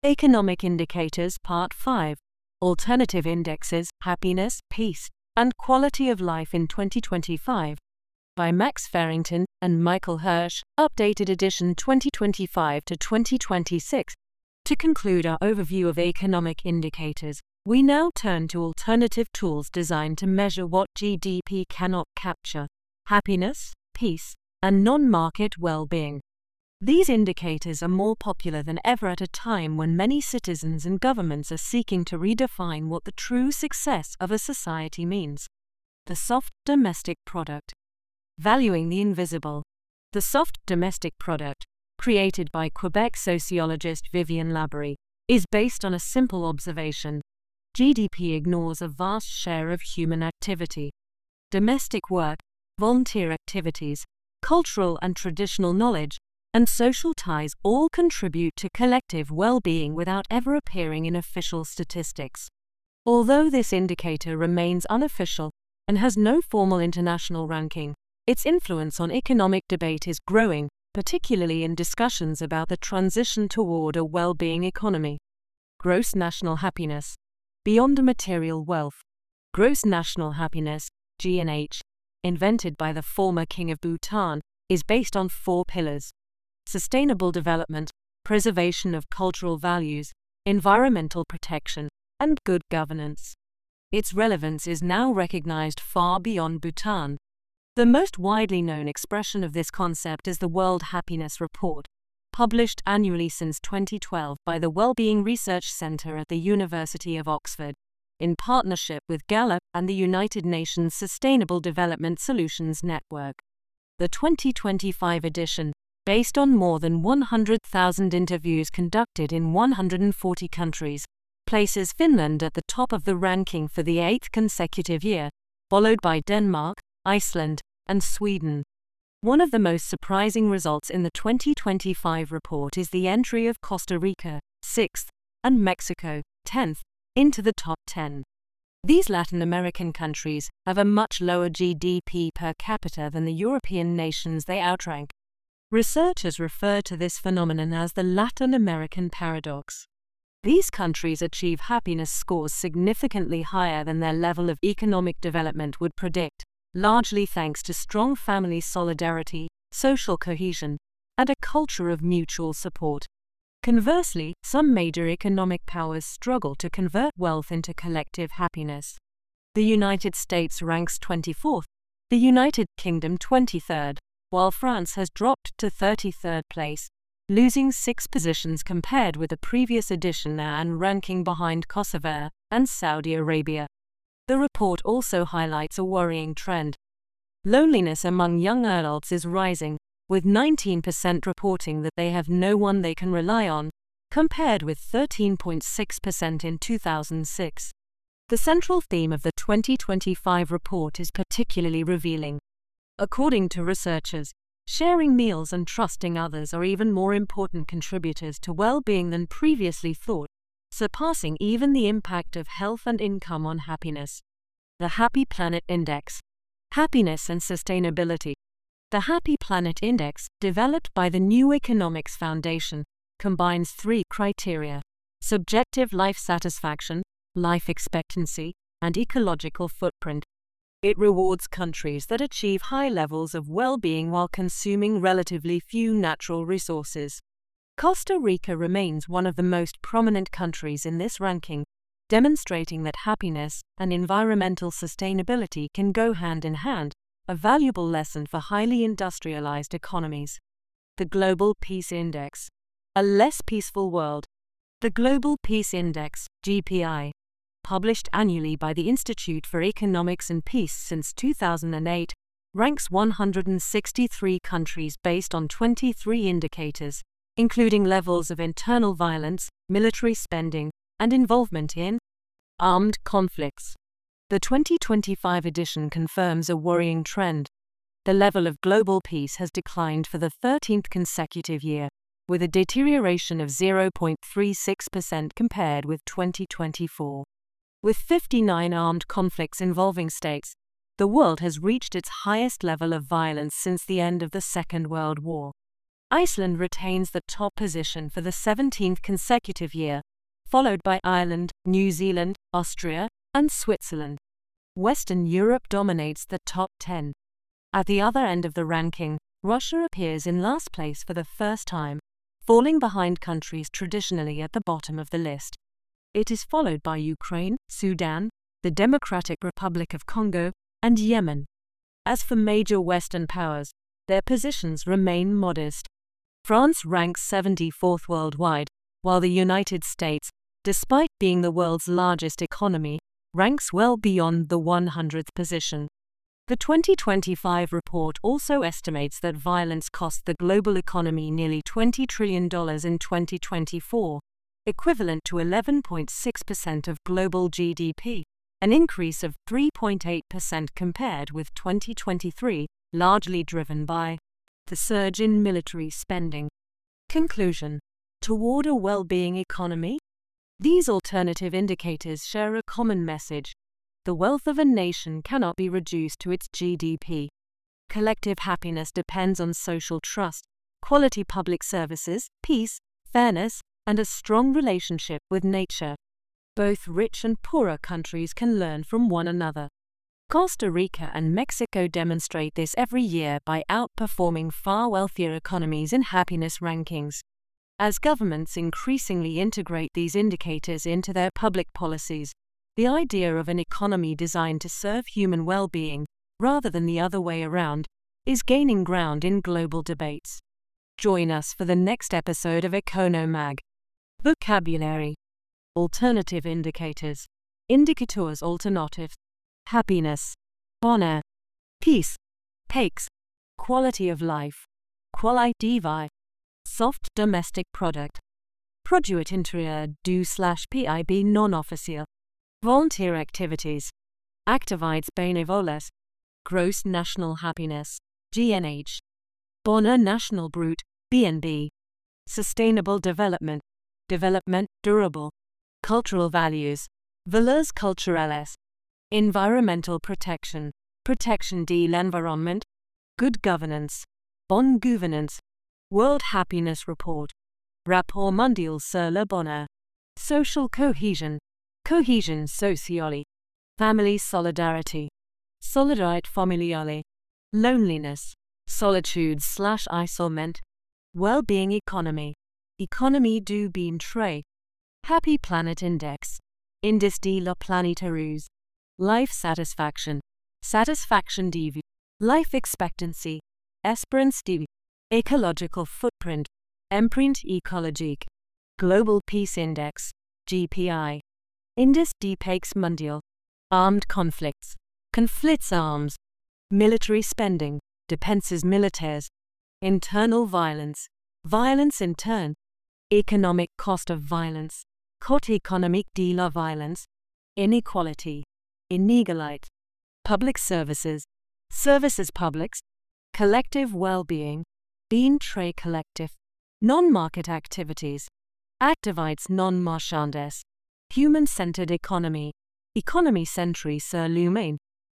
Economic Indicators Part 5. Alternative Indexes, Happiness, Peace, and Quality of Life in 2025. By Max Farrington and Michael Hirsch, updated edition 2025 to 2026. To conclude our overview of economic indicators, we now turn to alternative tools designed to measure what GDP cannot capture: happiness, peace, and non-market well-being. These indicators are more popular than ever at a time when many citizens and governments are seeking to redefine what the true success of a society means. The soft domestic product. Valuing the invisible. The soft domestic product, created by Quebec sociologist Vivian Laborie, is based on a simple observation. GDP ignores a vast share of human activity. Domestic work, volunteer activities, cultural and traditional knowledge, and social ties all contribute to collective well-being without ever appearing in official statistics. Although this indicator remains unofficial and has no formal international ranking, its influence on economic debate is growing, particularly in discussions about the transition toward a well-being economy. Gross national happiness. Beyond material wealth. Gross national happiness, GNH, invented by the former king of Bhutan, is based on 4 pillars: sustainable development, preservation of cultural values, environmental protection, and good governance. Its relevance is now recognized far beyond Bhutan. The most widely known expression of this concept is the World Happiness Report, published annually since 2012 by the Wellbeing Research Centre at the University of Oxford, in partnership with Gallup and the United Nations Sustainable Development Solutions Network. The 2025 edition, based on more than 100,000 interviews conducted in 140 countries, places Finland at the top of the ranking for the 8th consecutive year, followed by Denmark, Iceland, and Sweden. One of the most surprising results in the 2025 report is the entry of Costa Rica, 6th, and Mexico, 10th, into the top 10. These Latin American countries have a much lower GDP per capita than the European nations they outrank. Researchers refer to this phenomenon as the Latin American paradox. These countries achieve happiness scores significantly higher than their level of economic development would predict, largely thanks to strong family solidarity, social cohesion, and a culture of mutual support. Conversely, some major economic powers struggle to convert wealth into collective happiness. The United States ranks 24th, the United Kingdom 23rd, while France has dropped to 33rd place, losing 6 positions compared with the previous edition and ranking behind Kosovo and Saudi Arabia. The report also highlights a worrying trend. Loneliness among young adults is rising, with 19% reporting that they have no one they can rely on, compared with 13.6% in 2006. The central theme of the 2025 report is particularly revealing. According to researchers, sharing meals and trusting others are even more important contributors to well-being than previously thought, surpassing even the impact of health and income on happiness. The Happy Planet Index. Happiness and Sustainability. The Happy Planet Index, developed by the New Economics Foundation, combines 3 criteria: subjective life satisfaction, life expectancy, and ecological footprint. It rewards countries that achieve high levels of well-being while consuming relatively few natural resources. Costa Rica remains one of the most prominent countries in this ranking, demonstrating that happiness and environmental sustainability can go hand in hand, a valuable lesson for highly industrialized economies. The Global Peace Index. A less peaceful world. The Global Peace Index, GPI, published annually by the Institute for Economics and Peace since 2008, ranks 163 countries based on 23 indicators, including levels of internal violence, military spending, and involvement in armed conflicts. The 2025 edition confirms a worrying trend. The level of global peace has declined for the 13th consecutive year, with a deterioration of 0.36% compared with 2024. With 59 armed conflicts involving states, the world has reached its highest level of violence since the end of the Second World War. Iceland retains the top position for the 17th consecutive year, followed by Ireland, New Zealand, Austria, and Switzerland. Western Europe dominates the top 10. At the other end of the ranking, Russia appears in last place for the first time, falling behind countries traditionally at the bottom of the list. It is followed by Ukraine, Sudan, the Democratic Republic of Congo, and Yemen. As for major Western powers, their positions remain modest. France ranks 74th worldwide, while the United States, despite being the world's largest economy, ranks well beyond the 100th position. The 2025 report also estimates that violence cost the global economy nearly $20 trillion in 2024, equivalent to 11.6% of global GDP, an increase of 3.8% compared with 2023, largely driven by the surge in military spending. Conclusion: toward a well-being economy? These alternative indicators share a common message. The wealth of a nation cannot be reduced to its GDP. Collective happiness depends on social trust, quality public services, peace, fairness, and a strong relationship with nature. Both rich and poorer countries can learn from one another. Costa Rica and Mexico demonstrate this every year by outperforming far wealthier economies in happiness rankings. As governments increasingly integrate these indicators into their public policies, the idea of an economy designed to serve human well-being, rather than the other way around, is gaining ground in global debates. Join us for the next episode of Economag. Vocabulary: alternative indicators, indicators alternative, happiness, bonheur, peace, paix, quality of life, qualité de vie, soft domestic product, produit intérieur du/PIB non-officiel, volunteer activities, activités bénévoles, gross national happiness, GNH, bonheur national brut, BNB, sustainable development, development durable, cultural values, valeurs culturelles, environmental protection, protection de l'environnement, good governance, bonne gouvernance, World Happiness Report, Rapport mondial sur le bonheur, social cohesion, cohesion sociale, family solidarity, solidarité familiale, loneliness, solitude/isolement, well-being economy, économie du bien-être, happy planet index, indice de la planète heureuse, life satisfaction, satisfaction de vie, life expectancy, espérance de vie, ecological footprint, empreinte écologique, global peace index, GPI, indice de paix mondial, armed conflicts, conflits arms, military spending, dépenses militaires, internal violence, violence interne, economic cost of violence, coût économique de la violence, inequality, inégalité, public services, services publics, collective well-being, bien-être collectif, non-market activities, activités non marchandes, human-centered economy, économie centrée sur l'humain,